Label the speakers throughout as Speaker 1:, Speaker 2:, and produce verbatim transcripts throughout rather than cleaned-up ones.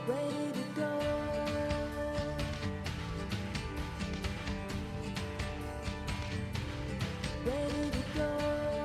Speaker 1: ready to go. Ready to go.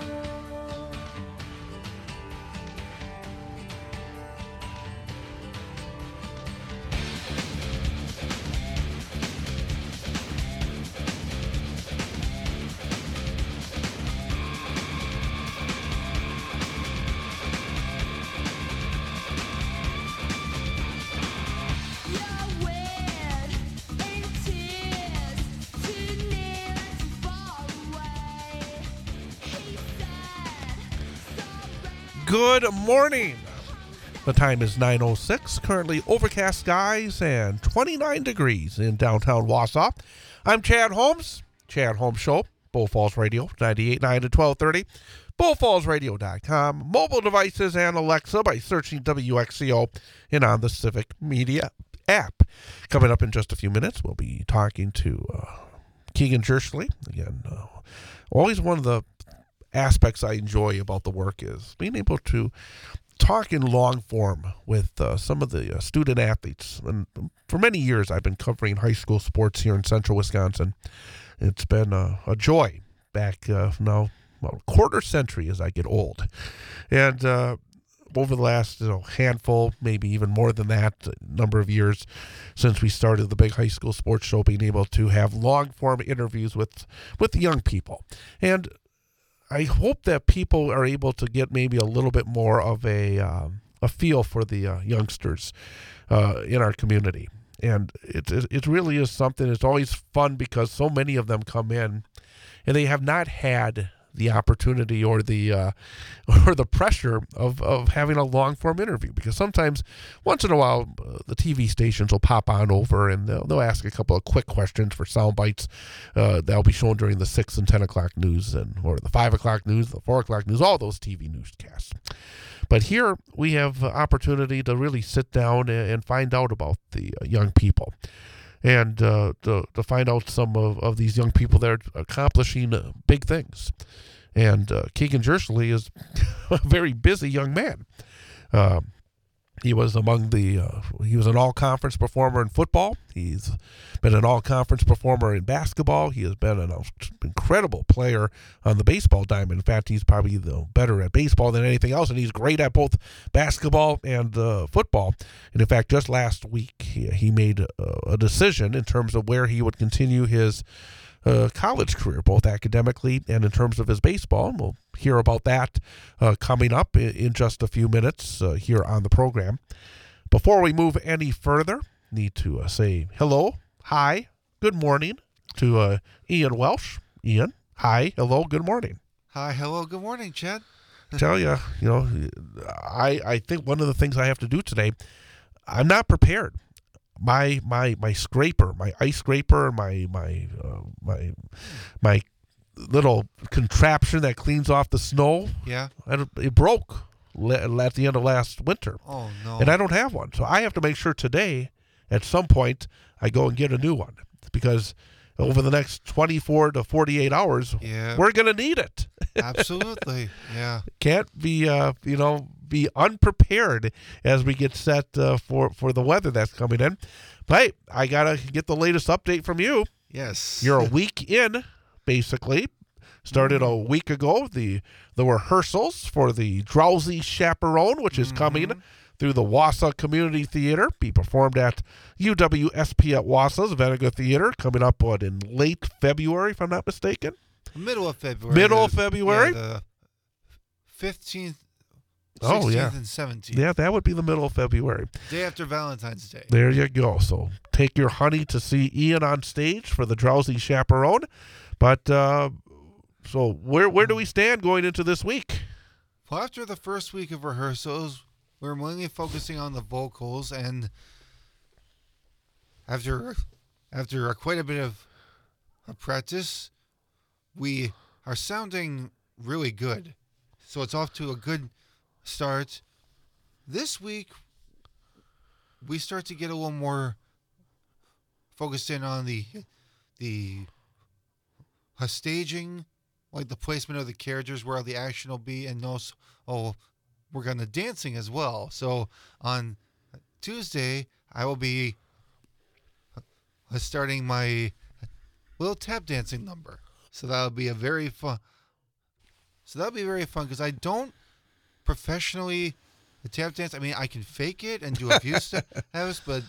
Speaker 1: You're wet in tears, too near and too far away. He said, so
Speaker 2: Good morning. The time is nine oh six, currently overcast skies and twenty-nine degrees in downtown Wausau. I'm Chad Holmes, Chad Holmes Show, Bull Falls Radio, ninety-eight point nine to twelve thirty, bull falls radio dot com, mobile devices and Alexa by searching W X C O and on the Civic Media app. Coming up in just a few minutes, we'll be talking to uh, Keegan Jerschley. Again, uh, always one of the aspects I enjoy about the work is being able to talk in long form with uh, some of the uh, student athletes. And for many years, I've been covering high school sports here in central Wisconsin. It's been uh, a joy back uh, now, well, quarter century as I get old. And uh, over the last you know, handful, maybe even more than that, number of years since we started the big high school sports show, being able to have long form interviews with, with the young people. And I hope that people are able to get maybe a little bit more of a um, a feel for the uh, youngsters uh, in our community. And it, it it really is something. It's always fun because so many of them come in and they have not had the opportunity or the uh, or the pressure of, of having a long form interview, because sometimes once in a while uh, the T V stations will pop on over and they'll, they'll ask a couple of quick questions for sound bites uh, that'll be shown during the six and ten o'clock news and or the five o'clock news, the four o'clock news, all those T V newscasts. But here we have opportunity to really sit down and, and find out about the uh, young people. And uh, to, to find out some of, of these young people that are accomplishing uh, big things. And uh, Keegan Jerschley is a very busy young man. Uh, he was among the, uh, he was an all-conference performer in football. He's been an all-conference performer in basketball. He has been an incredible player on the baseball diamond. In fact, he's probably the better at baseball than anything else, and he's great at both basketball and uh, football. And in fact, just last week, he, he made a, a decision in terms of where he would continue his uh, college career, both academically and in terms of his baseball. And we'll hear about that uh, coming up in, in just a few minutes uh, here on the program. Before we move any further, need to uh, say hello, hi, good morning to uh, Ian Welsh. Ian, hi, hello, good morning.
Speaker 3: Hi, hello, good morning, Chad.
Speaker 2: Tell you, you know, I I think one of the things I have to do today, I'm not prepared. My my my scraper, my ice scraper, my my uh, my my little contraption that cleans off the snow.
Speaker 3: Yeah.
Speaker 2: It broke at the end of last winter.
Speaker 3: Oh, no.
Speaker 2: And I don't have one. So I have to make sure today, at some point, I go and get a new one. Because over the next twenty-four to forty-eight hours,
Speaker 3: yeah.
Speaker 2: we're going to need it.
Speaker 3: Absolutely. Yeah.
Speaker 2: Can't be, uh, you know, be unprepared as we get set uh, for, for the weather that's coming in. But hey, I got to get the latest update from you.
Speaker 3: Yes.
Speaker 2: You're a week in, basically. Started a week ago, the the rehearsals for the Drowsy Chaperone, which is mm-hmm. coming through the Wausau Community Theater, be performed at U W S P at Wausau's Venega Theater, coming up what, in late February, if I'm not mistaken?
Speaker 3: Middle of February.
Speaker 2: Middle
Speaker 3: the,
Speaker 2: of February?
Speaker 3: Yeah, the fifteenth,
Speaker 2: oh, yeah.
Speaker 3: and seventeenth.
Speaker 2: Yeah, that would be the middle of February.
Speaker 3: Day after Valentine's Day.
Speaker 2: There you go. So take your honey to see Ian on stage for the Drowsy Chaperone. But, uh, so where where do we stand going into this week?
Speaker 3: Well, after the first week of rehearsals, we're mainly focusing on the vocals, and after after quite a bit of practice, we are sounding really good. So it's off to a good start. This week, we start to get a little more focused in on the the uh, staging, like the placement of the characters, where the action will be, and also, oh, we're going to dancing as well. So on Tuesday, I will be uh, starting my little tap dancing number. So that'll be a very fun. So that'll be very fun because I don't professionally tap dance. I mean, I can fake it and do a few steps, but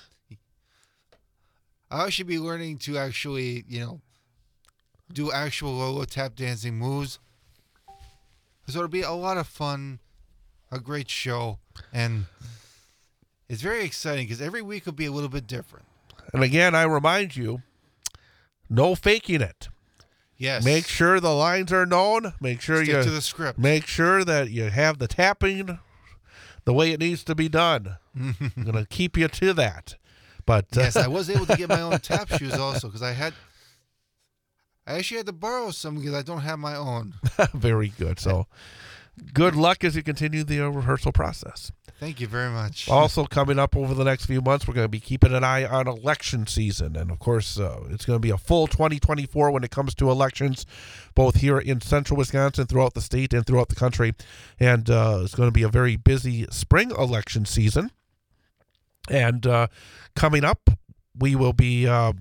Speaker 3: I should be learning to actually, you know, do actual Lola tap dancing moves. So it'll be a lot of fun, a great show, and it's very exciting because every week will be a little bit different.
Speaker 2: And again, I remind you, no faking it.
Speaker 3: Yes.
Speaker 2: Make sure the lines are known. Make sure
Speaker 3: Stick
Speaker 2: you
Speaker 3: to the script.
Speaker 2: Make sure that you have the tapping the way it needs to be done. I'm going to keep you to that. But uh,
Speaker 3: yes, I was able to get my own tap shoes also because I had, I actually had to borrow some because I don't have my own.
Speaker 2: very good. So good luck as you continue the uh, rehearsal process.
Speaker 3: Thank you very much.
Speaker 2: Also coming up over the next few months, we're going to be keeping an eye on election season. And, of course, uh, it's going to be a full twenty twenty-four when it comes to elections, both here in central Wisconsin, throughout the state, and throughout the country. And uh, it's going to be a very busy spring election season. And uh, coming up, we will be... Uh,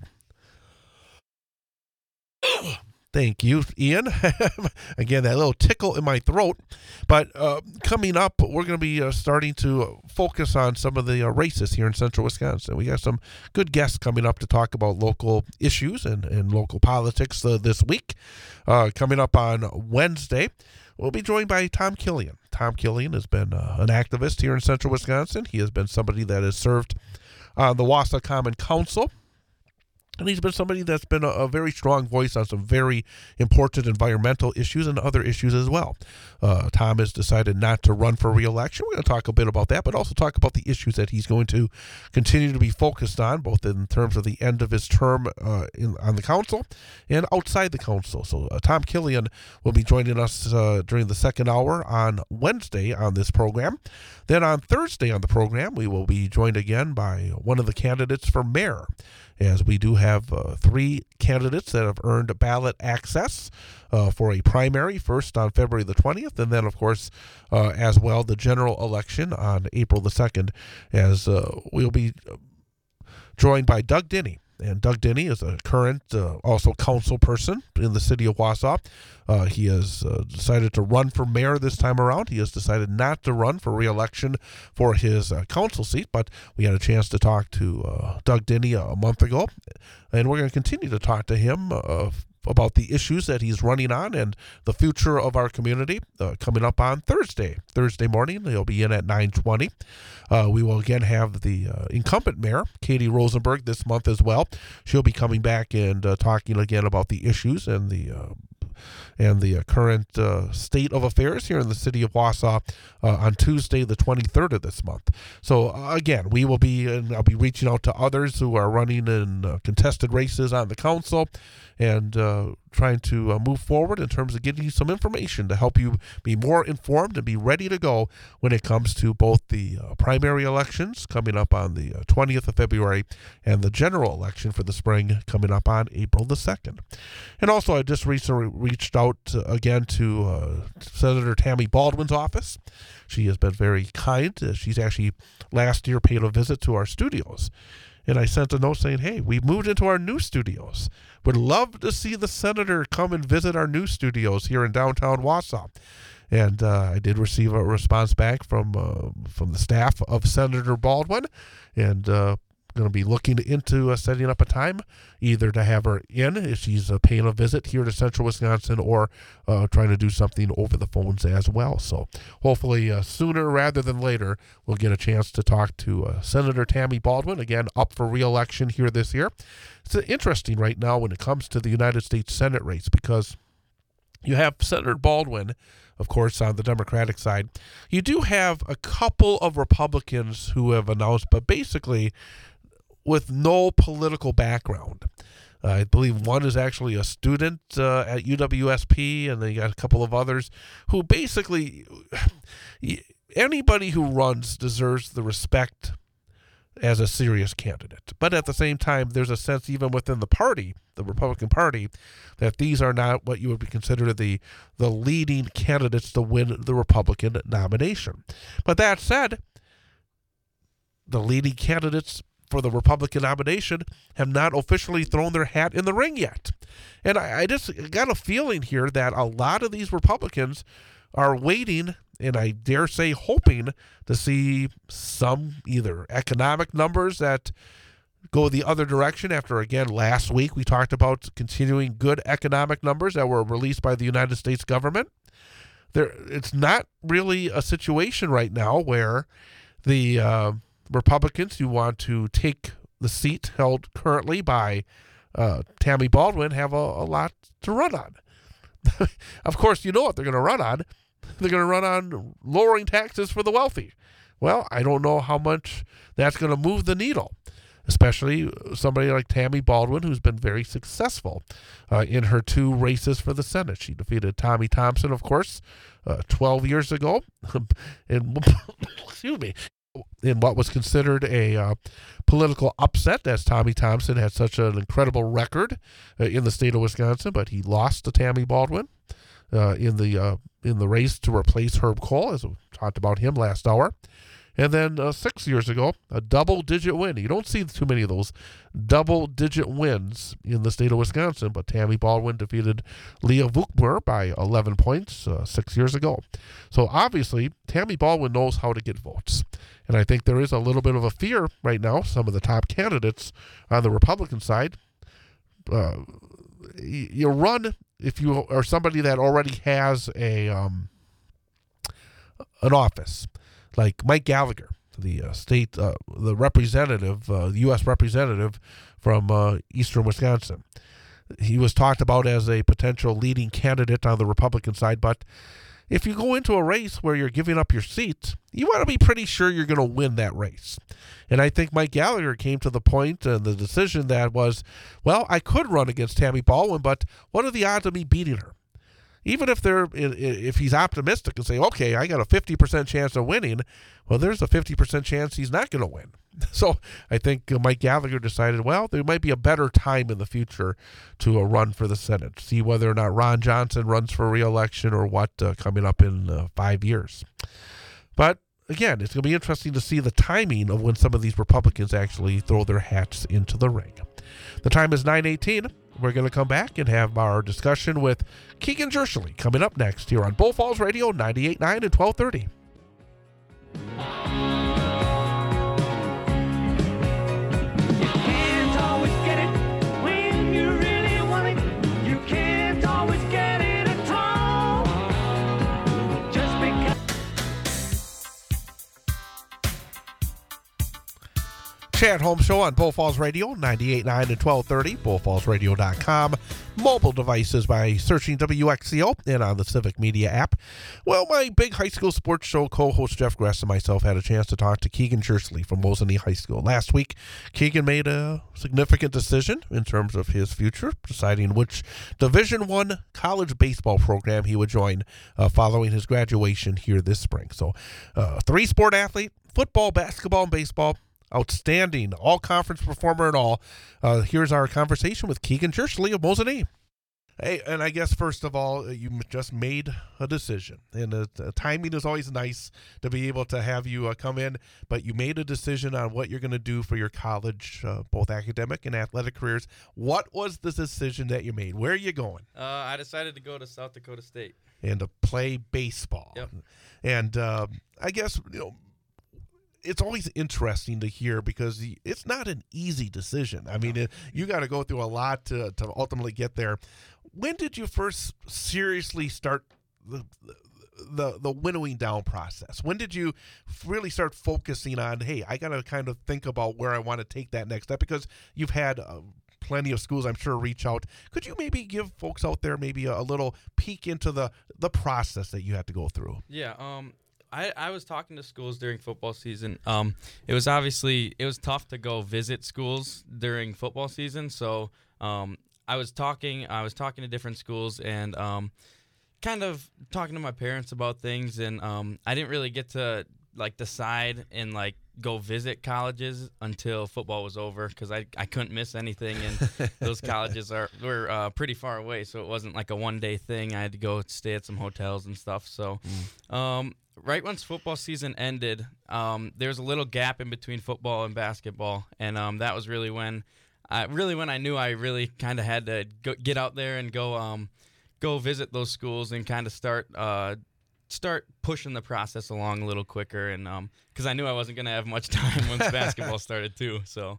Speaker 2: Thank you, Ian. Again, that little tickle in my throat. But uh, coming up, we're going to be uh, starting to focus on some of the uh, races here in central Wisconsin. We got some good guests coming up to talk about local issues and, and local politics uh, this week. Uh, coming up on Wednesday, we'll be joined by Tom Killian. Tom Killian has been uh, an activist here in central Wisconsin. He has been somebody that has served on the Wausau Common Council. And he's been somebody that's been a, a very strong voice on some very important environmental issues and other issues as well. Uh, Tom has decided not to run for re-election. We're going to talk a bit about that, but also talk about the issues that he's going to continue to be focused on, both in terms of the end of his term uh, in, on the council and outside the council. So uh, Tom Killian will be joining us uh, during the second hour on Wednesday on this program. Then on Thursday on the program, we will be joined again by one of the candidates for mayor, as we do have uh, three candidates that have earned ballot access uh, for a primary, first on February the twentieth, and then, of course, uh, as well, the general election on April the second, as uh, we'll be joined by Doug Denny. And Doug Denny is a current, uh, also council person in the city of Wausau. Uh, he has uh, decided to run for mayor this time around. He has decided not to run for re-election for his uh, council seat, but we had a chance to talk to uh, Doug Denny a month ago, and we're going to continue to talk to him uh, about the issues that he's running on and the future of our community uh, coming up on Thursday. Thursday morning, he'll be in at nine twenty. Uh, we will again have the uh, incumbent mayor, Katie Rosenberg, this month as well. She'll be coming back and uh, talking again about the issues and the uh, and the uh, current uh, state of affairs here in the city of Wausau uh, on Tuesday, the twenty-third of this month. So uh, again, we will be, and I'll be reaching out to others who are running in uh, contested races on the council and uh, trying to uh, move forward in terms of getting you some information to help you be more informed and be ready to go when it comes to both the uh, primary elections coming up on the uh, twentieth of February and the general election for the spring coming up on April the second. And also, I just recently reached out uh, again to uh, Senator Tammy Baldwin's office. She has been very kind. Uh, she's actually last year paid a visit to our studios. And I sent a note saying, hey, we moved into our new studios. Would love to see the senator come and visit our new studios here in downtown Wausau. And uh, I did receive a response back from uh, from the staff of Senator Baldwin. And uh, going to be looking into uh, setting up a time either to have her in if she's uh, paying a visit here to central Wisconsin or uh, trying to do something over the phones as well. So hopefully uh, sooner rather than later, we'll get a chance to talk to uh, Senator Tammy Baldwin, again, up for re-election here this year. It's interesting right now when it comes to the United States Senate race because you have Senator Baldwin, of course, on the Democratic side. You do have a couple of Republicans who have announced, but basically with no political background. Uh, I believe one is actually a student uh, at U W S P, and then you got a couple of others who basically, anybody who runs deserves the respect as a serious candidate. But at the same time, there's a sense even within the party, the Republican Party, that these are not what you would consider the, the leading candidates to win the Republican nomination. But that said, the leading candidates for the Republican nomination have not officially thrown their hat in the ring yet. And I, I just got a feeling here that a lot of these Republicans are waiting, and I dare say hoping, to see some either economic numbers that go the other direction after, again, last week we talked about continuing good economic numbers that were released by the United States government. There, it's not really a situation right now where the uh, Republicans who want to take the seat held currently by uh, Tammy Baldwin have a, a lot to run on. Of course, you know what they're going to run on. They're going to run on lowering taxes for the wealthy. Well, I don't know how much that's going to move the needle, especially somebody like Tammy Baldwin, who's been very successful uh, in her two races for the Senate. She defeated Tommy Thompson, of course, uh, twelve years ago, in, excuse me, in what was considered a uh, political upset, as Tommy Thompson had such an incredible record uh, in the state of Wisconsin, but he lost to Tammy Baldwin uh, in the uh, in the race to replace Herb Kohl, as we talked about him last hour. And then uh, six years ago, a double-digit win. You don't see too many of those double-digit wins in the state of Wisconsin, but Tammy Baldwin defeated Leah Vukmer by eleven points uh, six years ago. So obviously, Tammy Baldwin knows how to get votes. And I think there is a little bit of a fear right now, some of the top candidates on the Republican side. Uh, you run if you are somebody that already has a um, an office. Like Mike Gallagher, the uh, state, uh, the representative, uh, U S representative from uh, eastern Wisconsin. He was talked about as a potential leading candidate on the Republican side, but if you go into a race where you're giving up your seat, you want to be pretty sure you're going to win that race. And I think Mike Gallagher came to the point and the decision that was, well, I could run against Tammy Baldwin, but what are the odds of me beating her? Even if they're, if he's optimistic and say, okay, I got a fifty percent chance of winning, well, there's a fifty percent chance he's not going to win. So I think Mike Gallagher decided, well, there might be a better time in the future to uh, run for the Senate, see whether or not Ron Johnson runs for re-election or what uh, coming up in uh, five years. But again, it's going to be interesting to see the timing of when some of these Republicans actually throw their hats into the ring. The time is nine eighteen. We're going to come back and have our discussion with Keegan Jershely coming up next here on Bull Falls Radio ninety-eight point nine and twelve thirty. Chad Holmes Show on Bull Falls Radio, ninety-eight point nine and twelve thirty, bull falls radio dot com. Mobile devices by searching W X C O and on the Civic Media app. Well, my big high school sports show co-host Jeff Gress and myself had a chance to talk to Keegan Jershely from Mosinee High School. Last week, Keegan made a significant decision in terms of his future, deciding which Division One college baseball program he would join uh, following his graduation here this spring. So, uh, three-sport athlete, football, basketball, and baseball. Outstanding all-conference performer and all. Uh, here's our conversation with Keegan Jershely of Mosinee. Hey, and I guess first of all, you just made a decision, and uh, the timing is always nice to be able to have you uh, come in. But you made a decision on what you're going to do for your college, uh, both academic and athletic careers. What was the decision that you made? Where are you going?
Speaker 4: Uh, I decided to go to South Dakota State
Speaker 2: and to play baseball.
Speaker 4: Yep.
Speaker 2: And uh, I guess you know. It's always interesting to hear because it's not an easy decision. I mean, it, you got to go through a lot to, to ultimately get there. When did you first seriously start the, the the winnowing down process? When did you really start focusing on, hey, I got to kind of think about where I want to take that next step? Because you've had uh, plenty of schools, I'm sure, reach out. Could you maybe give folks out there maybe a, a little peek into the, the process that you had to go through?
Speaker 4: Yeah, um, I, I was talking to schools during football season. Um, it was obviously, it was tough to go visit schools during football season. So um, I was talking, I was talking to different schools and um, kind of talking to my parents about things. And um, I didn't really get to like decide and like go visit colleges until football was over because I, I couldn't miss anything. And those colleges are were uh, pretty far away. So it wasn't like a one day thing. I had to go stay at some hotels and stuff. So mm. um, right once football season ended, um, there was a little gap in between football and basketball, and um, that was really when, I really when I knew I really kind of had to go, get out there and go, um, go visit those schools and kind of start, uh, start pushing the process along a little quicker, and um, because I knew I wasn't gonna have much time once basketball started too. So,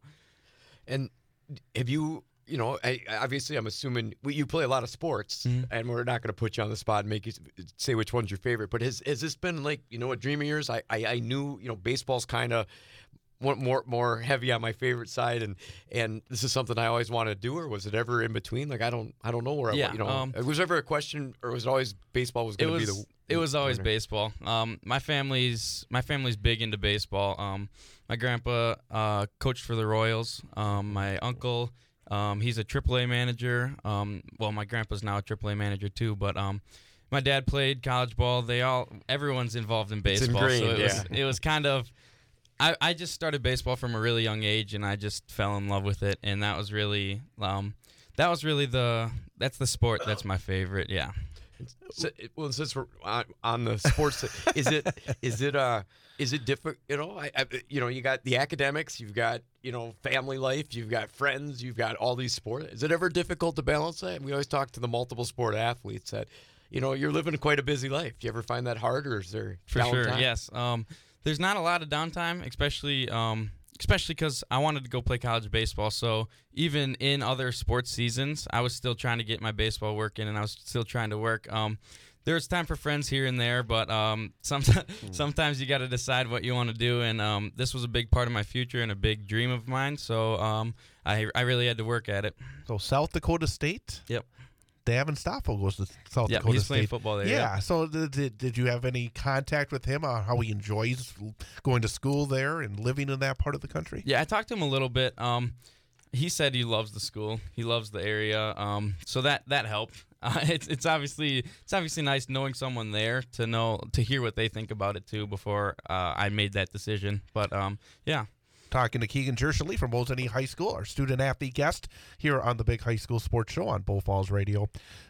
Speaker 5: And have you, you know, I, obviously I'm assuming well, you play a lot of sports,
Speaker 4: Mhm.
Speaker 5: and we're not going to put you on the spot and make you s- say which one's your favorite. But has has this been like, you know, a dream of yours? I I, I knew, you know, baseball's kind of more more heavy on my favorite side, and and this is something I always wanted to do. Or was it ever in between? Like I don't I don't know where
Speaker 4: Yeah,
Speaker 5: I, you know,
Speaker 4: um,
Speaker 5: was there ever a question, or was it always baseball was
Speaker 4: it
Speaker 5: going to be
Speaker 4: was
Speaker 5: the
Speaker 4: it was always
Speaker 5: winner?
Speaker 4: baseball. Um, my family's my family's big into baseball. Um, my grandpa uh, coached for the Royals. Um, my uncle, um, he's a triple A manager. Um, well, my grandpa's now a triple A manager too. But um, my dad played college ball. They all everyone's involved in
Speaker 5: It's
Speaker 4: baseball. so
Speaker 5: ingrained,
Speaker 4: it was
Speaker 5: yeah.
Speaker 4: it was kind of. I, I just started baseball from a really young age, and I just fell in love with it, and that was really um, that was really the that's the sport that's my favorite. Yeah.
Speaker 5: So, it- well, since we're on, on the sports, is it is it uh is it different? You know, I, I you know you got the academics, you've got you know family life, you've got friends, you've got all these sports. Is it ever difficult to balance that? We always talk to the multiple sport athletes that you know you're living quite a busy life. Do you ever find that hard, or is there
Speaker 4: For sure,
Speaker 5: downtime?
Speaker 4: yes. Um, there's not a lot of downtime, especially um, especially because I wanted to go play college baseball. So even in other sports seasons, I was still trying to get my baseball work in, and I was still trying to work. Um, there's time for friends here and there, but um, sometimes sometimes you got to decide what you want to do. And um, this was a big part of my future and a big dream of mine. So um, I I really had to work at it.
Speaker 2: So South Dakota State.
Speaker 4: Yep.
Speaker 2: Davin Stoffel goes to South
Speaker 4: Yeah,
Speaker 2: Dakota
Speaker 4: he's
Speaker 2: State.
Speaker 4: playing football there.
Speaker 2: Yeah. So did, did did you have any contact with him on how he enjoys going to school there and living in that part of the country?
Speaker 4: Yeah, I talked to him a little bit. Um, he said he loves the school. He loves the area. Um, so that that helped. Uh, it's it's obviously it's obviously nice knowing someone there to know to hear what they think about it too before uh, I made that decision. But um, yeah.
Speaker 2: Talking to Keegan Jershely from Ozani High School, our student athlete guest here on the Big High School Sports Show on Bull Falls Radio.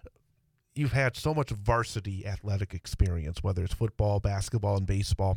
Speaker 2: You've had so much varsity athletic experience, whether it's football, basketball, and baseball.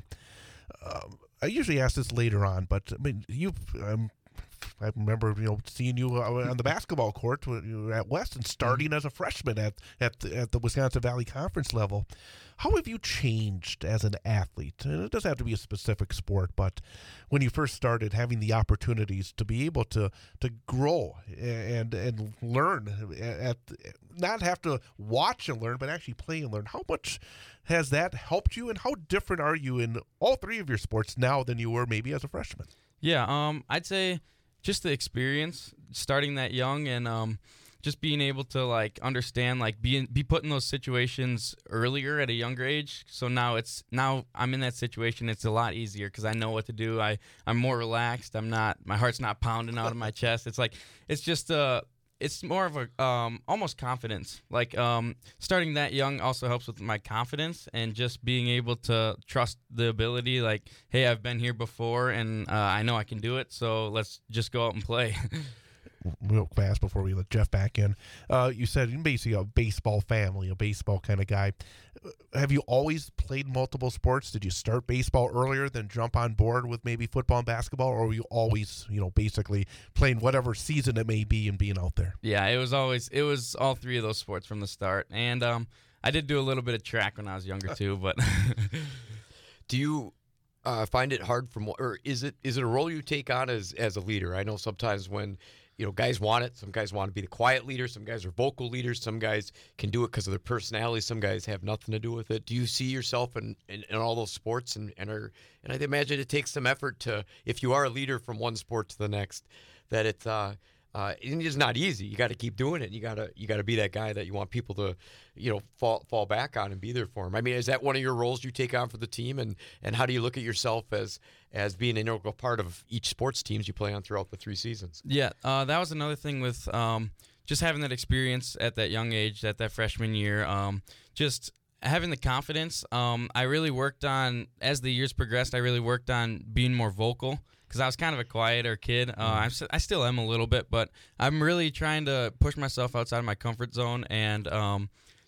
Speaker 2: Um, I usually ask this later on, but I mean, you. Um, I remember, you know, seeing you uh, on the basketball court when you were at West and starting as a freshman at at the, at the Wisconsin Valley Conference level. How have you changed as an athlete? And it doesn't have to be a specific sport, but when you first started having the opportunities to be able to to grow and and learn at not have to watch and learn, but actually play and learn. How much has that helped you, and how different are you in all three of your sports now than you were maybe as a freshman?
Speaker 4: Yeah, um, I'd say just the experience, starting that young, and um, just being able to like understand, like be in, be put in those situations earlier at a younger age. So now it's now I'm in that situation. It's a lot easier because I know what to do. I I'm more relaxed. I'm not my heart's not pounding out of my chest. It's like it's just uh it's more of a um almost confidence. Like um starting that young also helps with my confidence and just being able to trust the ability. Like, hey, I've been here before and uh, I know I can do it. So let's just go out and play.
Speaker 2: Real fast before we let Jeff back in, uh, you said you're basically a baseball family, a baseball kind of guy. Uh, Have you always played multiple sports? Did you start baseball earlier, then jump on board with maybe football and basketball, or were you always, you know, basically playing whatever season it may be and being out there?
Speaker 4: Yeah, it was always it was all three of those sports from the start, and um, I did do a little bit of track when I was younger too. But
Speaker 5: Do you uh, find it hard from, or is it is it a role you take on as as a leader? I know sometimes when you know guys want it, some guys want to be the quiet leader, some guys are vocal leaders, some guys can do it because of their personality, some guys have nothing to do with it. Do you see yourself in, in, in all those sports, and and are and I imagine it takes some effort to, if you are a leader from one sport to the next, that it's uh, uh, it's not easy. You got to keep doing it. You gotta you gotta be that guy that you want people to, you know, fall fall back on and be there for them. I mean, is that one of your roles you take on for the team, and and how do you look at yourself as as being an integral part of each sports teams you play on throughout the three seasons?
Speaker 4: yeah, uh, that was another thing with um, just having that experience at that young age, at that freshman year. Um, just having the confidence. Um, I really worked on as the years progressed. I really worked on being more vocal. Because I was kind of a quieter kid. Uh, I'm, s- I still am a little bit, but I'm really trying to push myself outside of my comfort zone and um,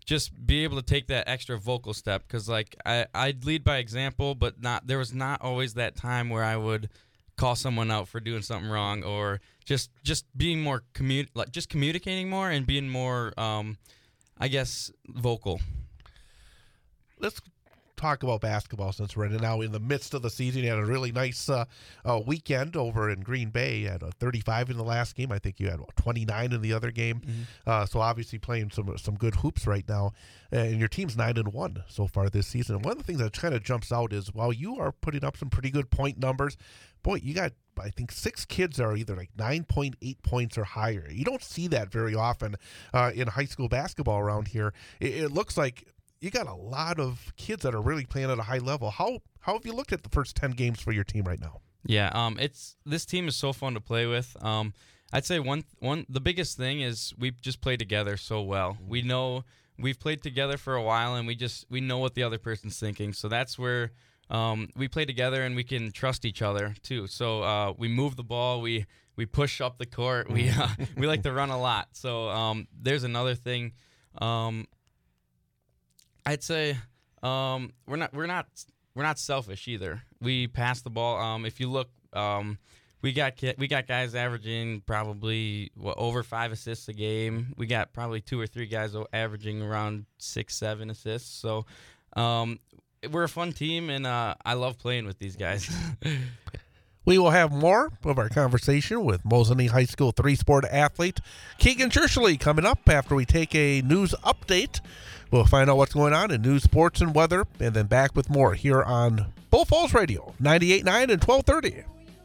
Speaker 4: just be able to take that extra vocal step, because like I I'd lead by example, but not there was not always that time where I would call someone out for doing something wrong, or just just being more commu- like just communicating more and being more um I guess vocal.
Speaker 2: Let's talk about basketball since we're now in the midst of the season. You had a really nice uh, uh, weekend over in Green Bay. You had a thirty-five in the last game. I think you had what, twenty-nine in the other game.
Speaker 4: Mm-hmm.
Speaker 2: Uh, so obviously playing some some good hoops right now. And your team's nine and one so far this season. And one of the things that kind of jumps out is while you are putting up some pretty good point numbers, boy, you got I think six kids that are either like nine point eight points or higher. You don't see that very often uh, in high school basketball around here. It, it looks like you got a lot of kids that are really playing at a high level. How how have you looked at the first ten games for your team right now?
Speaker 4: Yeah, um, it's this team is so fun to play with. Um, I'd say one one the biggest thing is we just play together so well. We know we've played together for a while, and we just we know what the other person's thinking. So that's where um, we play together, and we can trust each other too. So uh, we move the ball, we we push up the court, we uh, we like to run a lot. So um, there's another thing. Um, I'd say um, we're not we're not we're not selfish either. We pass the ball. Um, if you look, um, we got ki- we got guys averaging probably what, over five assists a game. We got probably two or three guys o- averaging around six, seven assists. So um, we're a fun team, and uh, I love playing with these guys.
Speaker 2: We will have more of our conversation with Mosinee High School three-sport athlete Keegan Scherschele coming up after we take a news update. We'll find out what's going on in news, sports, and weather, and then back with more here on Bull Falls Radio, ninety-eight point nine and twelve thirty.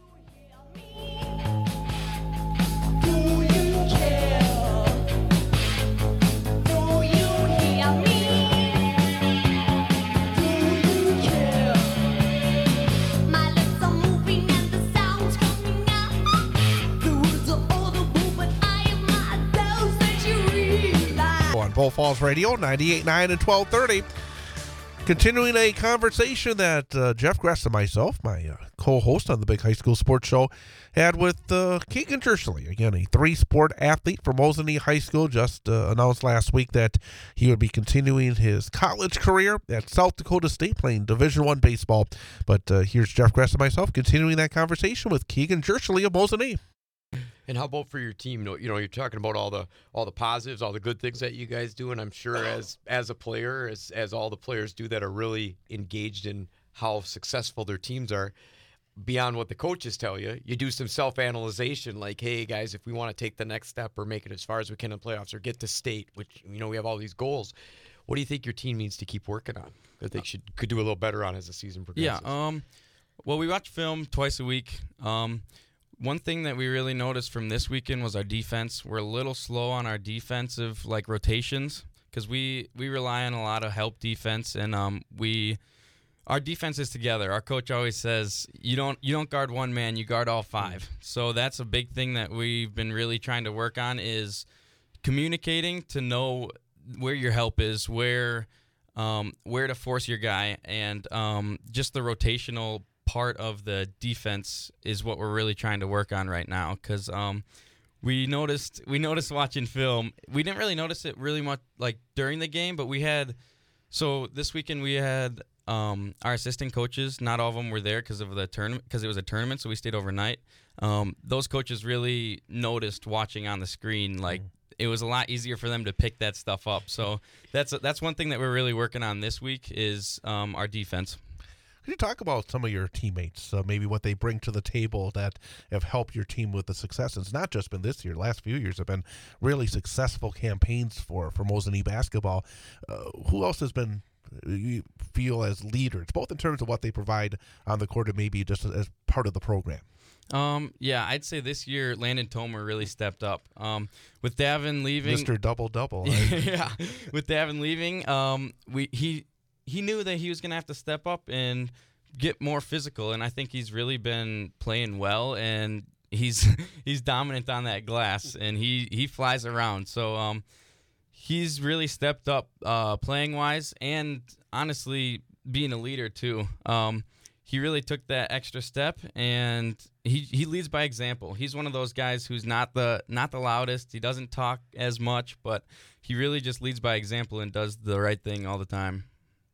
Speaker 2: On Bull Falls Radio, ninety-eight point nine and twelve thirty. Continuing a conversation that uh, Jeff Gress and myself, my uh, co-host on the Big High School Sports Show, had with uh, Keegan Scherschele. Again, a three-sport athlete from Mosinee High School. Just uh, announced last week that he would be continuing his college career at South Dakota State, playing Division One baseball. But uh, here's Jeff Gress and myself continuing that conversation with Keegan Scherschele of Mosinee.
Speaker 5: And how about for your team? You know, you know, you're talking about all the all the positives, all the good things that you guys do, and I'm sure as as a player, as as all the players do that are really engaged in how successful their teams are, beyond what the coaches tell you, you do some self-analyzation, like, hey guys, if we want to take the next step or make it as far as we can in playoffs or get to state, which you know we have all these goals. What do you think your team needs to keep working on that they should could do a little better on as the season progresses?
Speaker 4: Yeah. Um. Well, we watch film twice a week. Um. One thing that we really noticed from this weekend was our defense. We're a little slow on our defensive like rotations because we, we rely on a lot of help defense, and um we our defense is together. Our coach always says you don't you don't guard one man, you guard all five. So that's a big thing that we've been really trying to work on is communicating to know where your help is, where um where to force your guy, and um just the rotational part of the defense is what we're really trying to work on right now, because um, we noticed we noticed watching film. We didn't really notice it really much like during the game, but we had so this weekend we had um, our assistant coaches. Not all of them were there because of the tournament, because it was a tournament, so we stayed overnight. Um, those coaches really noticed watching on the screen, like it was a lot easier for them to pick that stuff up. So that's that's one thing that we're really working on this week is um, our defense.
Speaker 2: Could you talk about some of your teammates, uh, maybe what they bring to the table that have helped your team with the success? It's not just been this year. The last few years have been really successful campaigns for, for Mosinee basketball. Uh, who else has been, you feel, as leaders, both in terms of what they provide on the court and maybe just as part of the program?
Speaker 4: Um, yeah, I'd say this year Landon Tomer really stepped up. Um, with Davin leaving,
Speaker 2: Mister Double-Double. Right?
Speaker 4: yeah, with Davin leaving, um, we he. he knew that he was going to have to step up and get more physical, and I think he's really been playing well, and he's he's dominant on that glass, and he, he flies around. So um, he's really stepped up uh, playing-wise and, honestly, being a leader too. Um, he really took that extra step, and he he leads by example. He's one of those guys who's not the not the loudest. He doesn't talk as much, but he really just leads by example and does the right thing all the time.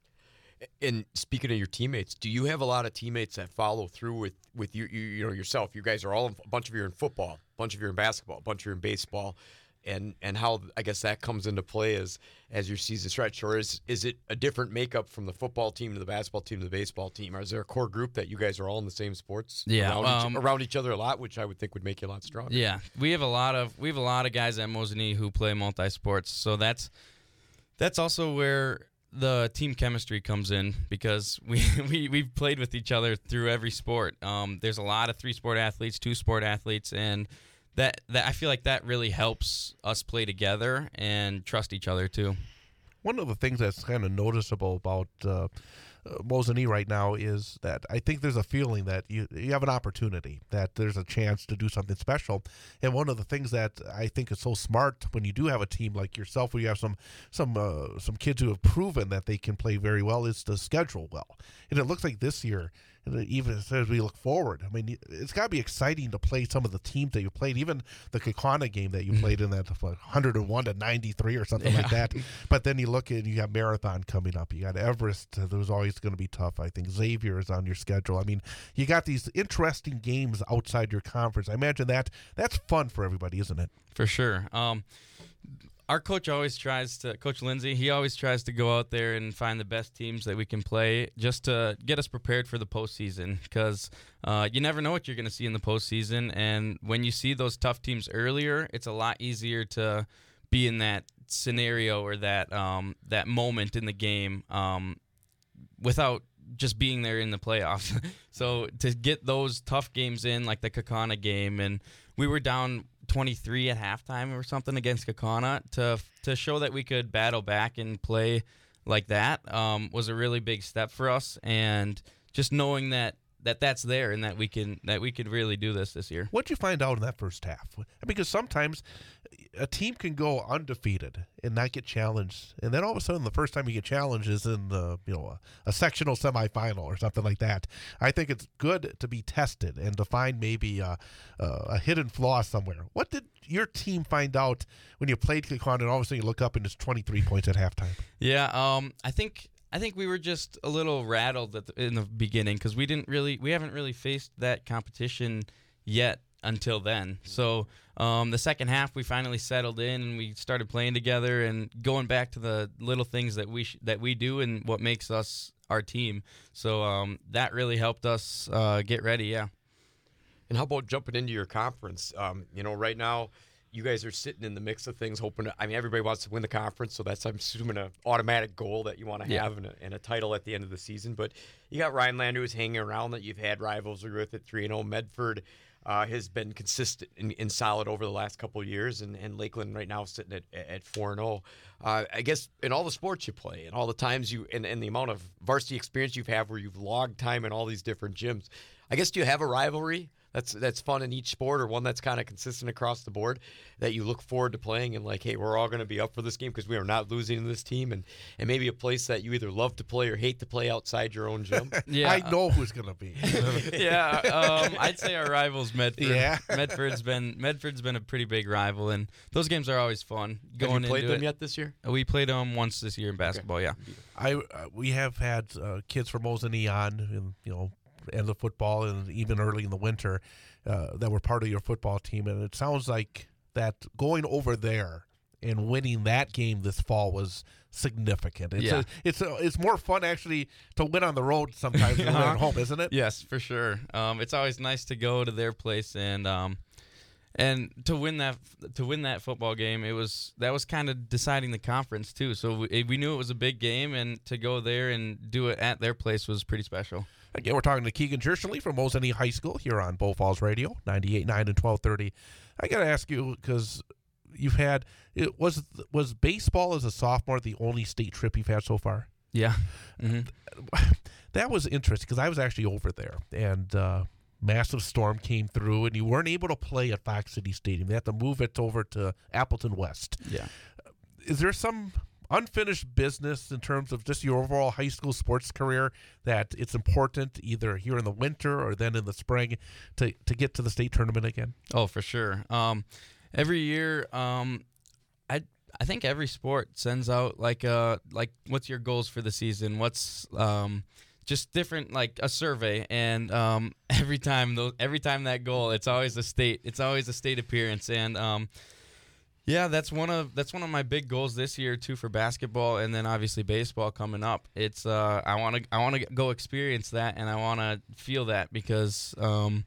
Speaker 5: And speaking of your teammates, do you have a lot of teammates that follow through with with you? You, you know yourself. You guys are all in, a bunch of you are in football, a bunch of you are in basketball, a bunch of you are in baseball, and and how I guess that comes into play as as your season stretch, or is is it a different makeup from the football team to the basketball team to the baseball team? Or is there a core group that you guys are all in the same sports?
Speaker 4: Yeah,
Speaker 5: around,
Speaker 4: um,
Speaker 5: each, around each other a lot, which I would think would make you a lot stronger.
Speaker 4: Yeah, we have a lot of we have a lot of guys at Mosinee who play multi sports, so that's that's also where the team chemistry comes in, because we, we, we've played with each other through every sport. Um, there's a lot of three-sport athletes, two-sport athletes, and that, that I feel like that really helps us play together and trust each other too.
Speaker 2: One of the things that's kind of noticeable about uh, uh, Mosinee right now is that I think there's a feeling that you you have an opportunity, that there's a chance to do something special. And one of the things that I think is so smart when you do have a team like yourself, where you have some some uh, some kids who have proven that they can play very well, is to schedule well. And it looks like this year, and even as we look forward, I mean, it's got to be exciting to play some of the teams that you played, even the Kaukauna game that you played in that one hundred one to ninety-three or something
Speaker 4: Yeah.
Speaker 2: like that. But then you look at, you got Marathon coming up. You got Everest. Uh, There's always going to be tough. I think Xavier is on your schedule. I mean, you got these interesting games outside your conference. I imagine that that's fun for everybody, isn't it?
Speaker 4: For sure. Um, our coach always tries to, Coach Lindsay, he always tries to go out there and find the best teams that we can play just to get us prepared for the postseason, because uh, you never know what you're going to see in the postseason. And when you see those tough teams earlier, it's a lot easier to be in that scenario or that um, that moment in the game um, without just being there in the playoffs. So to get those tough games in, like the Kaukauna game, and we were down twenty-three at halftime or something against Kaukauna, to to show that we could battle back and play like that um, was a really big step for us. And just knowing that that that's there and that we can that we could really do this this year.
Speaker 2: What'd you find out in that first half? Because sometimes a team can go undefeated and not get challenged, and then all of a sudden the first time you get challenged is in the you know a, a sectional semifinal or something like that. I think it's good to be tested and to find maybe a, a, a hidden flaw somewhere. What did your team find out when you played Kaukauna and all of a sudden you look up and it's twenty-three points at halftime?
Speaker 4: Yeah, um, I think I think we were just a little rattled at the, in the beginning, because we didn't really we haven't really faced that competition yet until then. So um, the second half we finally settled in and we started playing together and going back to the little things that we sh- that we do and what makes us our team. So um, that really helped us uh, get ready. Yeah.
Speaker 5: And how about jumping into your conference? Um, you know, right now, you guys are sitting in the mix of things, hoping to, I mean, everybody wants to win the conference, so that's, I'm assuming, an automatic goal that you want to
Speaker 4: Yeah.
Speaker 5: have and a, and a title at the end of the season. But you got Rhineland, who's hanging around, that you've had rivalry with at three and oh. Medford uh, has been consistent and, and solid over the last couple of years, and, and Lakeland right now sitting at, at four and oh. Uh, I guess in all the sports you play and all the times you, and, and the amount of varsity experience you've had where you've logged time in all these different gyms, I guess, do you have a rivalry that's that's fun in each sport, or one that's kind of consistent across the board that you look forward to playing and like, hey, we're all going to be up for this game because we are not losing to this team, and, and maybe a place that you either love to play or hate to play outside your own gym?
Speaker 4: Yeah.
Speaker 2: I know who's going to be.
Speaker 4: yeah, um, I'd say our rival's Medford.
Speaker 2: Yeah.
Speaker 4: Medford's been Medford's been a pretty big rival, and those games are always fun. Going
Speaker 5: Have you played
Speaker 4: into
Speaker 5: them
Speaker 4: it.
Speaker 5: yet this year?
Speaker 4: We played them once this year in basketball. Yeah.
Speaker 2: I uh, we have had uh, kids from Mosinee on, in, you know, end of football and even early in the winter uh, that were part of your football team, and it sounds like that going over there and winning that game this fall was significant. It's
Speaker 4: Yeah.
Speaker 2: a, it's a, it's more fun actually to win on the road sometimes than win at home, isn't it?
Speaker 4: Yes, for sure. Um, it's always nice to go to their place and um, and to win that to win that football game. It was that was kind of deciding the conference too. So we, we knew it was a big game, and to go there and do it at their place was pretty special.
Speaker 2: Again, we're talking to Keegan Gershenly from Mosinee High School here on Bow Falls Radio, ninety-eight point nine and twelve thirty. I got to ask you, because you've had, it was was baseball as a sophomore the only state trip you've had so far?
Speaker 4: Yeah. hmm
Speaker 2: That was interesting, because I was actually over there, and uh, massive storm came through, and you weren't able to play at Fox City Stadium. They had to move it over to Appleton West.
Speaker 4: Yeah.
Speaker 2: Is there some unfinished business in terms of just your overall high school sports career that it's important either here in the winter or then in the spring to, to get to the state tournament again?
Speaker 4: Oh, for sure. Um, every year, um, I I think every sport sends out like uh like what's your goals for the season? What's um just different, like a survey, and um every time those every time that goal, it's always a state it's always a state appearance, and um yeah, that's one of that's one of my big goals this year too for basketball, and then obviously baseball coming up. It's uh I want to I want to go experience that, and I want to feel that because um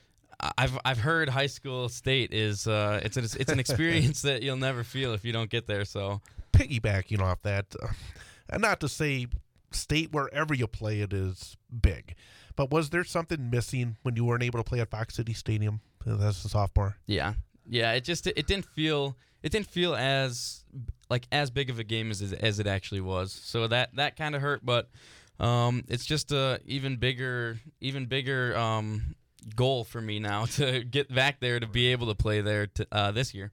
Speaker 4: I've I've heard high school state is uh it's an, it's an experience that you'll never feel if you don't get there. So
Speaker 2: Piggybacking off that, uh, and not to say state wherever you play it is big, but was there something missing when you weren't able to play at Fox City Stadium as a sophomore?
Speaker 4: yeah, yeah, it just it didn't feel it didn't feel as like as big of a game as it- as it actually was. So that that kind of hurt, but um it's just a even bigger even bigger um. goal for me now to get back there to be able to play there to, uh, this year.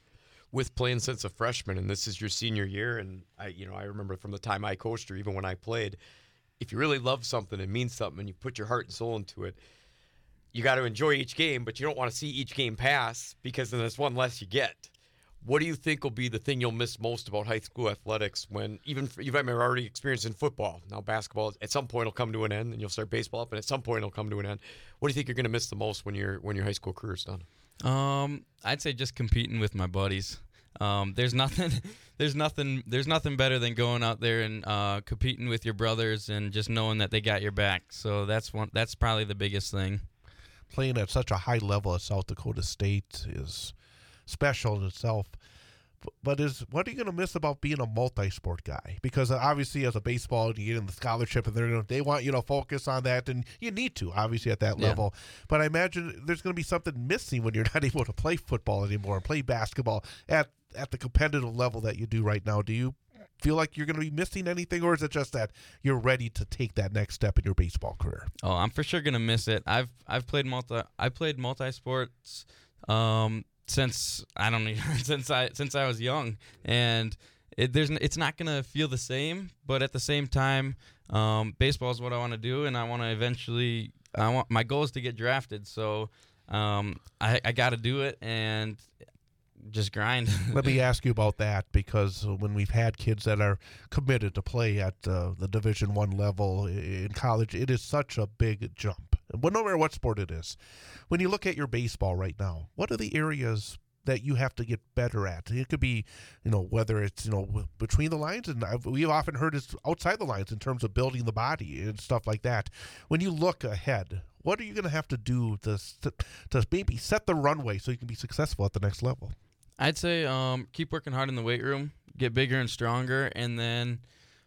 Speaker 5: With playing since a freshman, and this is your senior year, and I, you know, I remember from the time I coached or even when I played, if you really love something and mean something and you put your heart and soul into it, you got to enjoy each game, but you don't want to see each game pass because then there's one less you get. What do you think will be the thing you'll miss most about high school athletics when even you've already experienced in football? Now basketball at some point will come to an end, and you'll start baseball up, and at some point it'll come to an end. What do you think you're going to miss the most when your when your high school career is done?
Speaker 4: Um, I'd say just competing with my buddies. Um, there's nothing, there's nothing, there's nothing better than going out there and uh, competing with your brothers and just knowing that they got your back. So that's one. That's probably the biggest thing.
Speaker 2: Playing at such a high level as South Dakota State is special in itself. B- But is what are you going to miss about being a multi-sport guy? Because uh, obviously, as a baseball, you get in the scholarship, and they're gonna, they want you to focus on that, and you need to, obviously, at that
Speaker 4: Yeah.
Speaker 2: level. But I imagine there's going to be something missing when you're not able to play football anymore and play basketball at at the competitive level that you do right now. Do you feel like you're going to be missing anything, or is it just that you're ready to take that next step in your baseball career?
Speaker 4: Oh, I'm for sure gonna miss it. I've I've played multi I played multi sports um, since I don't even since I since I was young, and it, there's n- it's not gonna feel the same. But at the same time, um, baseball is what I want to do, and I want to eventually. I want my goal is to get drafted, so um, I I got to do it and just grind.
Speaker 2: Let me ask you about that, because when we've had kids that are committed to play at uh, the Division One level i- in college, it is such a big jump. Well, no matter what sport it is. When you look at your baseball right now, what are the areas that you have to get better at? It could be, you know, whether it's, you know, w- between the lines, and I've, we've often heard it's outside the lines in terms of building the body and stuff like that. When you look ahead, what are you going to have to do to, s- to maybe set the runway so you can be successful at the next level?
Speaker 4: I'd say um, keep working hard in the weight room, get bigger and stronger, and then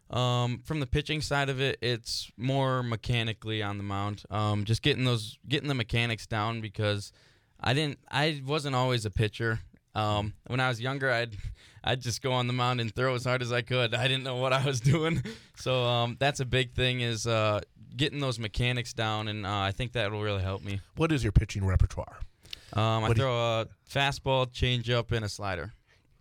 Speaker 4: um, from the pitching side of it, it's more mechanically on the mound. Um, just getting those, getting the mechanics down, because I didn't, I wasn't always a pitcher. Um, when I was younger, I'd, I'd just go on the mound and throw as hard as I could. I didn't know what I was doing, so um, that's a big thing is uh, getting those mechanics down, and uh, I think that will really help me.
Speaker 2: What is your pitching repertoire?
Speaker 4: Um, I
Speaker 2: What do you-
Speaker 4: throw a fastball, changeup, and a slider.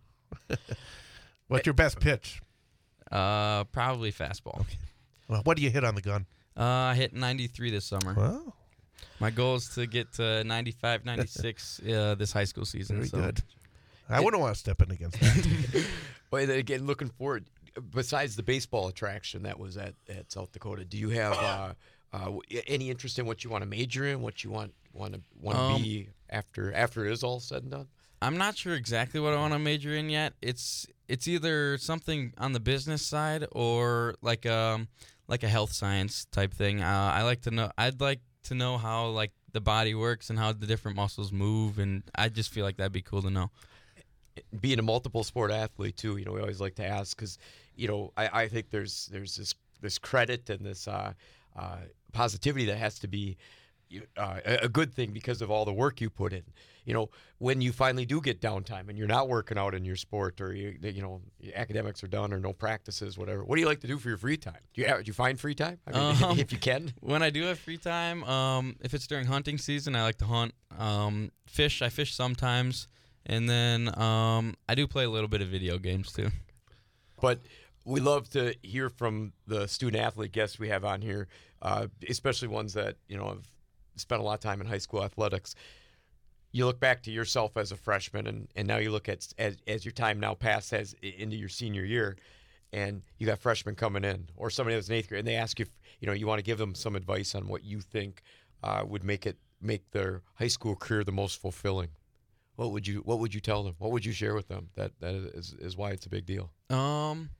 Speaker 2: What's your best pitch?
Speaker 4: Uh, probably fastball.
Speaker 2: Well, what do you hit on the gun?
Speaker 4: Uh, I hit ninety-three this summer.
Speaker 2: Well,
Speaker 4: My goal is to get to ninety-five, ninety-six uh, this high school season.
Speaker 2: very
Speaker 4: so.
Speaker 2: good. I wouldn't want to step in against that.
Speaker 5: Well, then again, looking forward, besides the baseball attraction that was at, at South Dakota, do you have uh, uh, any interest in what you want to major in, what you want want to want to
Speaker 4: Um,
Speaker 5: be after after it is all said and done?
Speaker 4: I'm not sure exactly what I want to major in yet. It's it's either something on the business side or like um like a health science type thing. Uh, I like to know. I'd like to know how like the body works and how the different muscles move, and I just feel like that'd be cool to know.
Speaker 5: Being a multiple sport athlete too, you know, we always like to ask because, you know, I, I think there's there's this this credit and this uh, uh, positivity that has to be uh, a a good thing because of all the work you put in. You know, when you finally do get downtime and you're not working out in your sport, or you you know your academics are done or no practices, whatever. What do you like to do for your free time? Do you have, do you find free time? I mean,
Speaker 4: Um,
Speaker 5: if you can.
Speaker 4: When I do have free time, um, if it's during hunting season, I like to hunt. Um, fish, I fish sometimes, and then um, I do play a little bit of video games too.
Speaker 5: But we love to hear from the student athlete guests we have on here, uh, especially ones that, you know, have spent a lot of time in high school athletics. You look back to yourself as a freshman, and, and now you look at as, as your time now passes as into your senior year, and you got freshmen coming in, or somebody that's in eighth grade, and they ask you, if, you know, you want to give them some advice on what you think uh, would make it make their high school career the most fulfilling. What would you What would you tell them? What would you share with them? That that is is why it's a big deal.
Speaker 4: Um,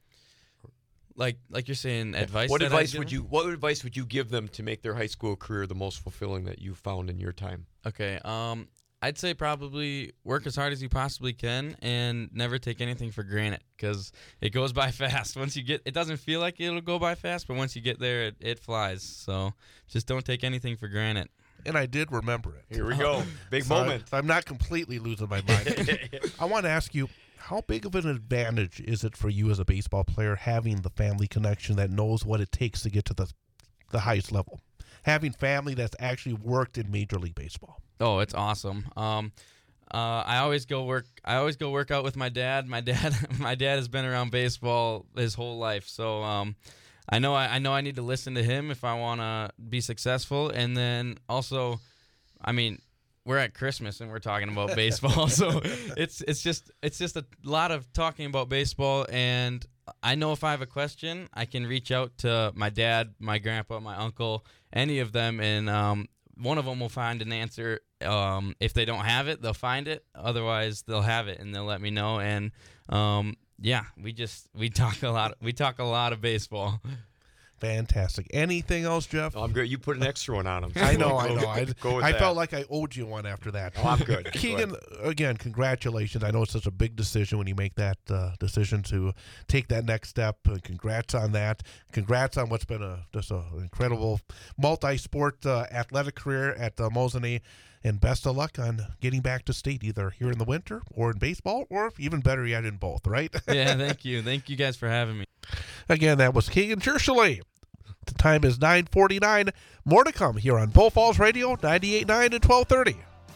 Speaker 4: like like you're saying, advice.
Speaker 5: What
Speaker 4: that I'd
Speaker 5: advice
Speaker 4: give
Speaker 5: would
Speaker 4: them?
Speaker 5: you What advice would you give them to make their high school career the most fulfilling that you found in your time?
Speaker 4: Okay. Um, I'd say probably work as hard as you possibly can and never take anything for granted, because it goes by fast. Once you get, it doesn't feel like it'll go by fast, but once you get there, it, it flies. So just don't take anything for granted.
Speaker 2: And I did remember it.
Speaker 5: Here we go, big
Speaker 2: So
Speaker 5: moment.
Speaker 2: I, I'm not completely losing my mind. I want to ask you, how big of an advantage is it for you as a baseball player having the family connection that knows what it takes to get to the the highest level? Having family that's actually worked in Major League Baseball.
Speaker 4: Oh, it's awesome. Um, uh, I always go work. I always go work out with my dad. My dad, my dad has been around baseball his whole life, so um, I know I, I know I need to listen to him if I want to be successful. And then also, I mean, we're at Christmas and we're talking about baseball, so it's it's just it's just a lot of talking about baseball. And I know if I have a question, I can reach out to my dad, my grandpa, my uncle, any of them, and um, one of them will find an answer. Um, if they don't have it, they'll find it. Otherwise, they'll have it and they'll let me know. And um, yeah, we just we talk a lot. We talk a lot of baseball.
Speaker 2: Fantastic. Anything else, Jeff?
Speaker 5: Oh, I'm good. You put an extra one on them.
Speaker 2: I know, I know. I,
Speaker 5: Go with
Speaker 2: I
Speaker 5: that.
Speaker 2: felt like I owed you one after that.
Speaker 5: Oh, I'm good. Go
Speaker 2: Keegan, again, congratulations. I know it's such a big decision when you make that uh, decision to take that next step. Uh, congrats on that. Congrats on what's been a just an incredible multi-sport uh, athletic career at uh, Mosinee. And best of luck on getting back to state, either here in the winter or in baseball, or even better yet, in both, right?
Speaker 4: Yeah, thank you. Thank you guys for having me.
Speaker 2: Again, that was Keegan Jershele. The time is nine forty-nine. More to come here on Bull Falls Radio, ninety-eight point nine and twelve thirty.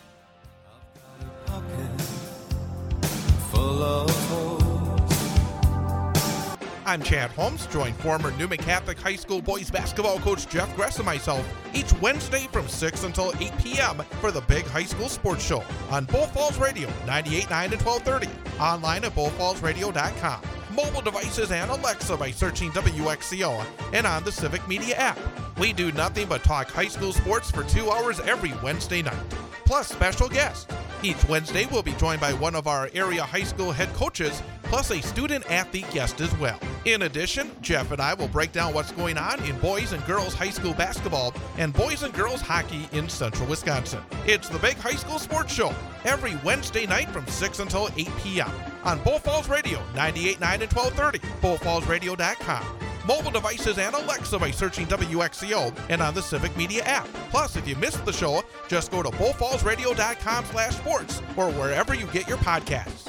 Speaker 2: I'm Chad Holmes. Join former Newman Catholic High School boys basketball coach Jeff Gress and myself each Wednesday from six until eight p.m. for the Big High School Sports Show on Bull Falls Radio, ninety-eight point nine and twelve thirty. Online at bull falls radio dot com. Mobile devices and Alexa by searching W X C O and on the Civic Media app. We do nothing but talk high school sports for two hours every Wednesday night. Plus special guests. Each Wednesday we'll be joined by one of our area high school head coaches, plus a student athlete guest as well. In addition, Jeff and I will break down what's going on in boys and girls high school basketball and boys and girls hockey in central Wisconsin. It's the Big High School Sports Show every Wednesday night from six until eight p.m. on Bull Falls Radio, ninety-eight point nine and twelve thirty, bull falls radio dot com. Mobile devices and Alexa by searching W X C O and on the Civic Media app. Plus, if you missed the show, just go to bull falls radio dot com slash sports or wherever you get your podcasts.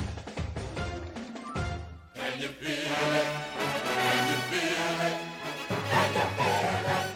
Speaker 1: Can you feel it? Can you feel it? Can you feel it?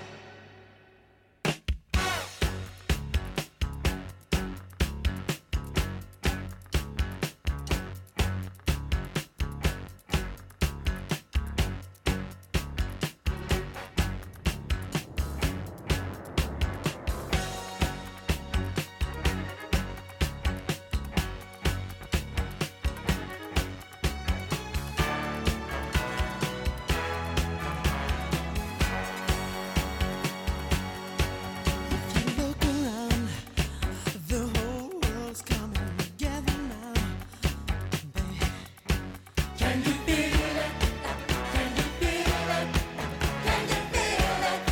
Speaker 6: If you look around, the whole world's coming together now, babe.
Speaker 1: Can you feel it? Can you feel it? Can you feel it?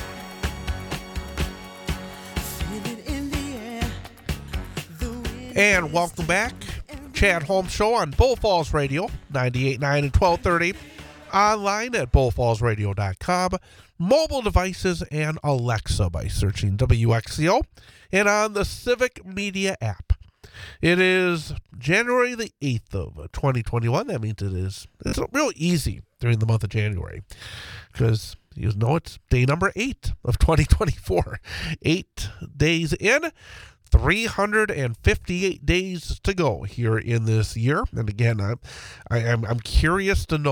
Speaker 6: Feel it in the air. The wind
Speaker 2: And welcome back. Chad Holmes Show on Bull Falls Radio, ninety-eight point nine and twelve thirty. Online at bull falls radio dot com. Mobile devices and Alexa by searching W X C O and on the Civic Media app. It is January the eighth of twenty twenty-one. That means it is it's real easy during the month of January because you know it's day number eight of twenty twenty-four. Eight days in. three hundred fifty-eight days to go here in this year. And again, I, I, I'm, I'm curious to know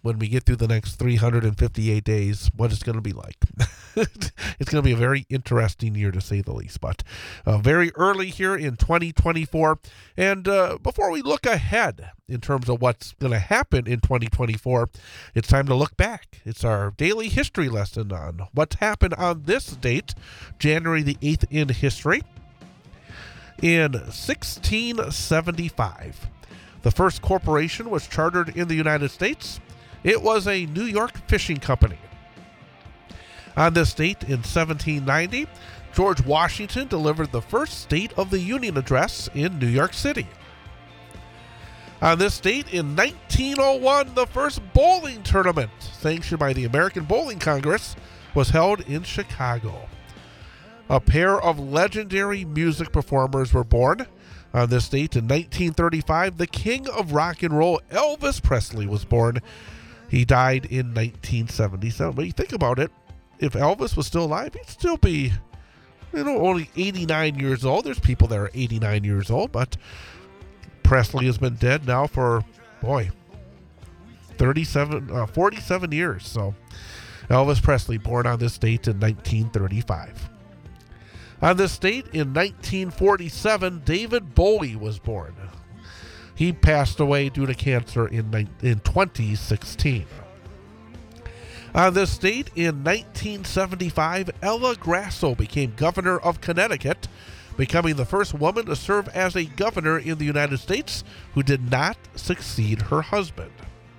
Speaker 2: when we get through the next three hundred fifty-eight days, what it's going to be like. It's going to be a very interesting year, to say the least. But uh, very early here in twenty twenty-four. And uh, before we look ahead in terms of what's going to happen in twenty twenty-four, it's time to look back. It's our daily history lesson on what's happened on this date, January the eighth in history. In sixteen seventy-five, the first corporation was chartered in the United States. It was a New York fishing company. On this date in seventeen ninety, George Washington delivered the first State of the Union address in New York City. On this date in nineteen oh one, the first bowling tournament, sanctioned by the American Bowling Congress, was held in Chicago. A pair of legendary music performers were born. On this date in nineteen thirty-five, the king of rock and roll, Elvis Presley, was born. He died in nineteen seventy-seven. When you think about it, if Elvis was still alive, he'd still be, you know, only eighty-nine years old. There's people that are eighty-nine years old, but Presley has been dead now for, boy, thirty-seven, uh, forty-seven years. So Elvis Presley, born on this date in nineteen thirty-five. On this date in nineteen forty-seven, David Bowie was born. He passed away due to cancer in, in twenty sixteen. On this date in nineteen seventy-five, Ella Grasso became governor of Connecticut, becoming the first woman to serve as a governor in the United States who did not succeed her husband.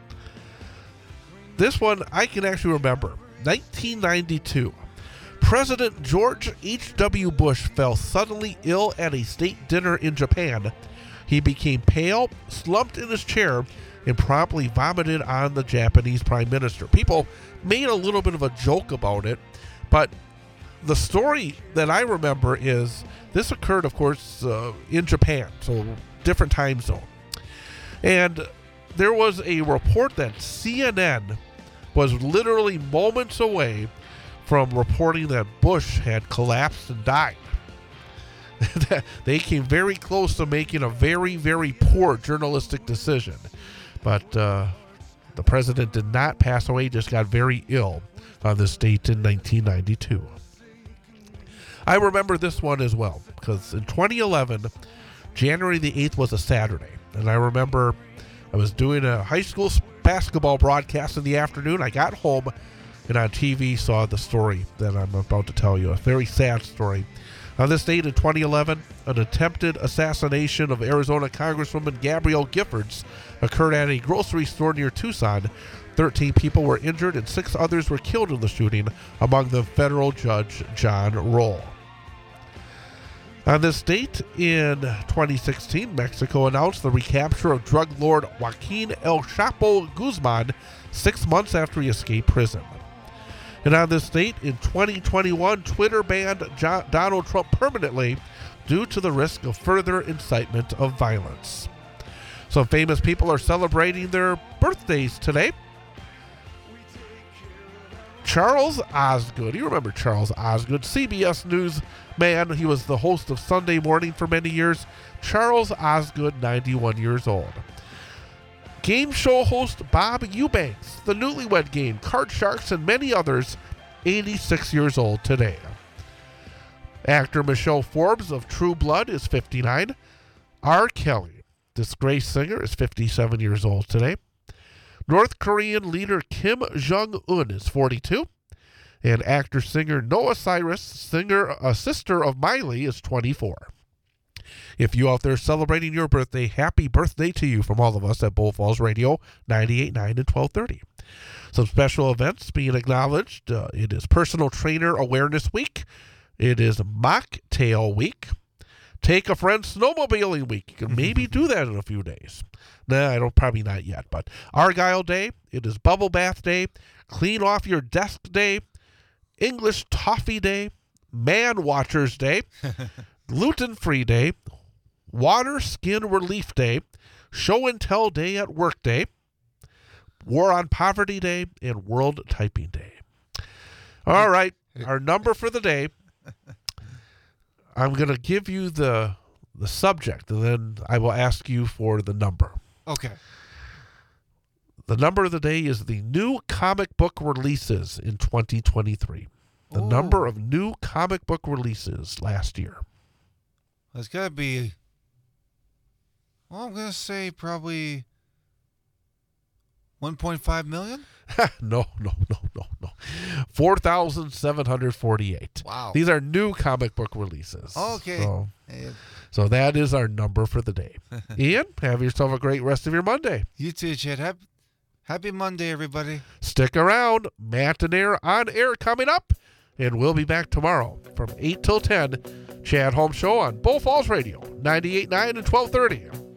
Speaker 2: This one I can actually remember. nineteen ninety-two. President George H W Bush fell suddenly ill at a state dinner in Japan. He became pale, slumped in his chair, and promptly vomited on the Japanese prime minister. People made a little bit of a joke about it, but the story that I remember is this occurred, of course, uh, in Japan, so different time zone. And there was a report that C N N was literally moments away from reporting that Bush had collapsed and died. They came very close to making a very, very poor journalistic decision. But uh, the president did not pass away, just got very ill on this date in nineteen ninety-two. I remember this one as well, because in twenty eleven, January the eighth was a Saturday. And I remember I was doing a high school basketball broadcast in the afternoon. I got home and on T V saw the story that I'm about to tell you, a very sad story. On this date in twenty eleven, an attempted assassination of Arizona Congresswoman Gabrielle Giffords occurred at a grocery store near Tucson. thirteen people were injured and six others were killed in the shooting, among them federal judge John Roll. On this date in twenty sixteen, Mexico announced the recapture of drug lord Joaquin El Chapo Guzman six months after he escaped prison. And on this date in twenty twenty-one, Twitter banned John, Donald Trump permanently due to the risk of further incitement of violence. Some famous people are celebrating their birthdays today. Charles Osgood. You remember Charles Osgood, C B S News man. He was the host of Sunday Morning for many years. Charles Osgood, ninety-one years old. Game show host Bob Eubanks, The Newlywed Game, Card Sharks, and many others, eighty-six years old today. Actor Michelle Forbes of True Blood is fifty-nine. R. Kelly, disgraced singer, is fifty-seven years old today. North Korean leader Kim Jong-un is forty-two. And actor-singer Noah Cyrus, singer, a sister of Miley, is twenty-four. If you out there celebrating your birthday, happy birthday to you from all of us at Bull Falls Radio, ninety-eight point nine and twelve thirty. Some special events being acknowledged. Uh, it is Personal Trainer Awareness Week. It is Mocktail Week. Take a Friend Snowmobiling Week. You can maybe do that in a few days. Nah, I don't, probably not yet. But Argyle Day. It is Bubble Bath Day. Clean Off Your Desk Day. English Toffee Day. Man Watchers Day. Gluten-Free Day. Water Skin Relief Day. Show and Tell Day at Work Day. War on Poverty Day. And World Typing Day. All right. Our number for the day. I'm going to give you the the subject, and then I will ask you for the number.
Speaker 3: Okay.
Speaker 2: The number of the day is the new comic book releases in twenty twenty-three. The
Speaker 3: Oh.
Speaker 2: number of new comic book releases last year.
Speaker 3: It's got to be, well, I'm going to say probably one point five million.
Speaker 2: no, no, no, no, no. four thousand seven hundred forty-eight.
Speaker 3: Wow.
Speaker 2: These are new comic book releases.
Speaker 3: Okay.
Speaker 2: So,
Speaker 3: Hey,
Speaker 2: so that is our number for the day. Ian, have yourself a great rest of your Monday.
Speaker 3: you too, Chad. Happy, happy Monday, everybody.
Speaker 2: Stick around. Matt and Air on air coming up. And we'll be back tomorrow from eight till ten. Chad Holmes Show on Bull Falls Radio, ninety-eight point nine and twelve thirty.